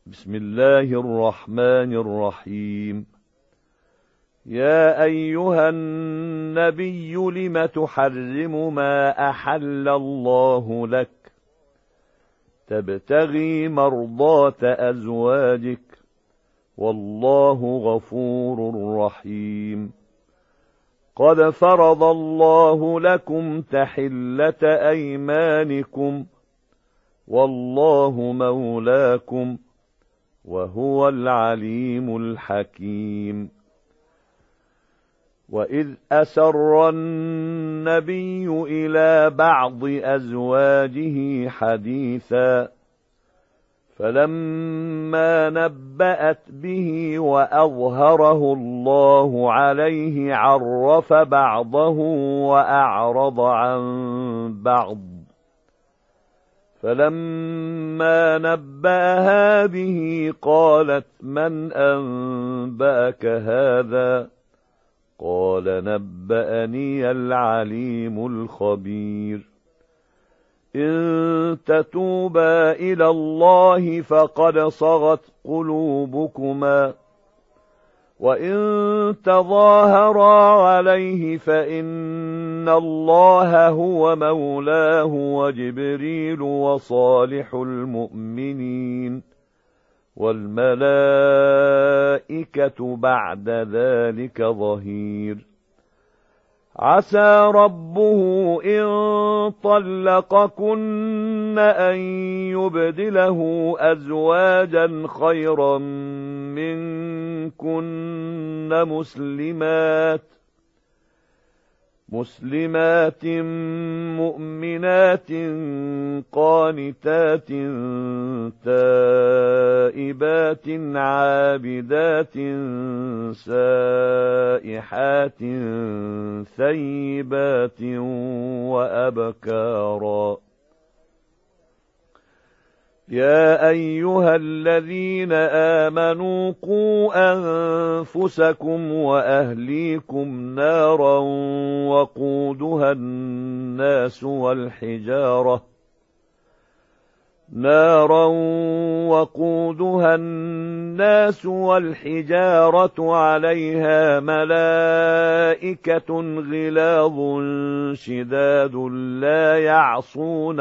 بسم الله الرحمن الرحيم. يا أيها النبي لم تحرم ما أحل الله لك تبتغي مرضات أزواجك والله غفور رحيم. قد فرض الله لكم تحلة أيمانكم والله مولاكم وهو العليم الحكيم. وإذ أسر النبي إلى بعض أزواجه حديثا فلما نبأت به وأظهره الله عليه عرف بعضه وأعرض عن بعض، فلما نبأها به قالت من أنبأك هذا؟ قال نبأني العليم الخبير. إن تتوبا إلى الله فقد صغت قلوبكما، وإن تظاهرا عليه فإن الله هو مولاه وجبريل وصالح المؤمنين والملائكة بعد ذلك ظهير. عسى ربه إن طلقكن أن يبدله أزواجا خيرا منكن مسلمات مؤمنات قانتات تائبات عابدات سائحات ثيبات وأبكارا. يا أيها الذين آمنوا قوا أنفسكم وأهليكم نارا وقودها الناس والحجارة عليها ملائكة غلاظ شداد لا يعصون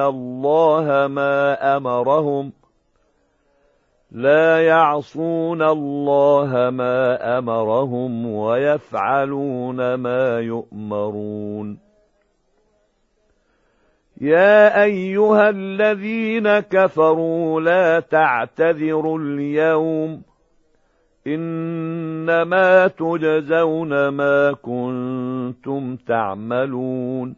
الله ما أمرهم ويفعلون ما يؤمرون. يا أيها الذين كفروا لا تعتذروا اليوم إنما تجزون ما كنتم تعملون.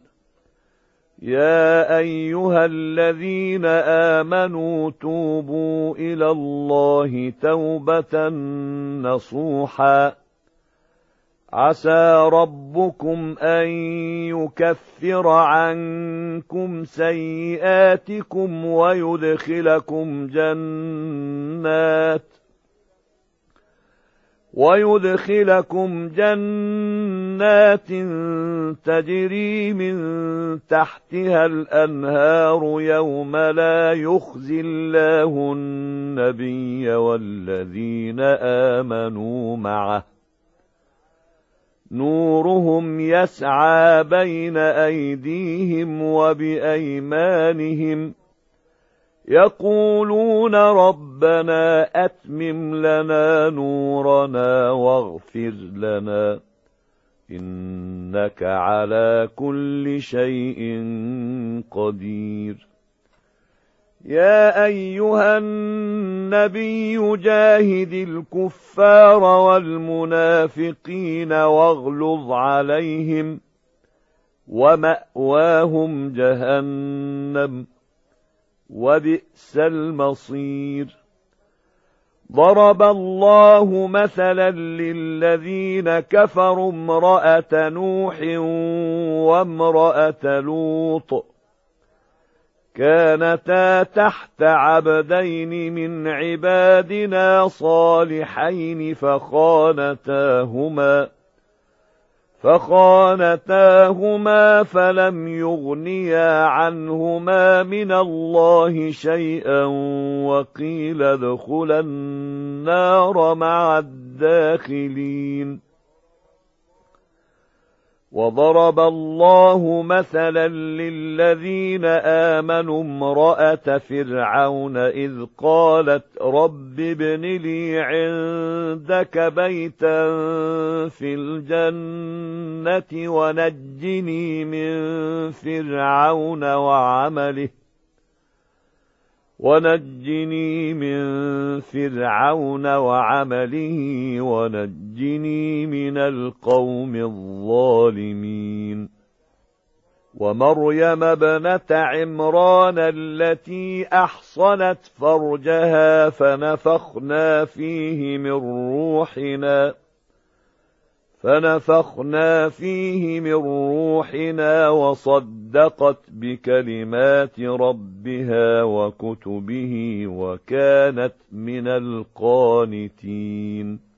يا أيها الذين آمنوا توبوا إلى الله توبة نصوحا عسى ربكم أن يكفر عنكم سيئاتكم ويدخلكم جنات تجري من تحتها الأنهار يوم لا يخزي الله النبي والذين آمنوا معه نورهم يسعى بين أيديهم وبأيمانهم يقولون ربنا أتمم لنا نورنا واغفر لنا إنك على كل شيء قدير. يا أيها النبي جاهد الكفار والمنافقين واغلظ عليهم ومأواهم جهنم وبئس المصير. ضرب الله مثلا للذين كفروا امرأة نوح وامرأة لوط كانتا تحت عبدين من عبادنا صالحين فخانتاهما فلم يغنيا عنهما من الله شيئا وقيل ادخلا النار مع الداخلين. وضرب الله مثلا للذين آمنوا امرأة فرعون إذ قالت رب ابن لي عندك بيتا في الجنة ونجني من فرعون وعمله ونجني من القوم الظالمين. ومريم ابنة عمران التي أحصنت فرجها فنفخنا فيه من روحنا وصدقت بكلمات ربها وكتبه وكانت من القانتين.